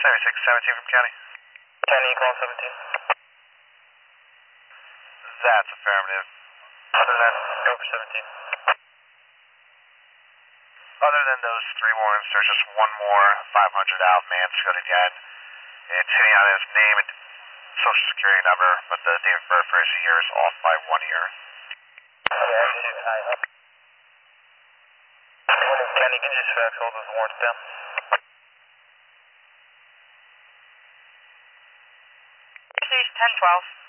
7617 from county. County, you call 17. That's affirmative. Other than over 17. Other than those three warrants, there's just one more 500 out Mansfield again. It's hitting on his name and social security number, but the date of birth for his year is off by 1 year. Kenny, can you just fax all those warrants down? City's 1012.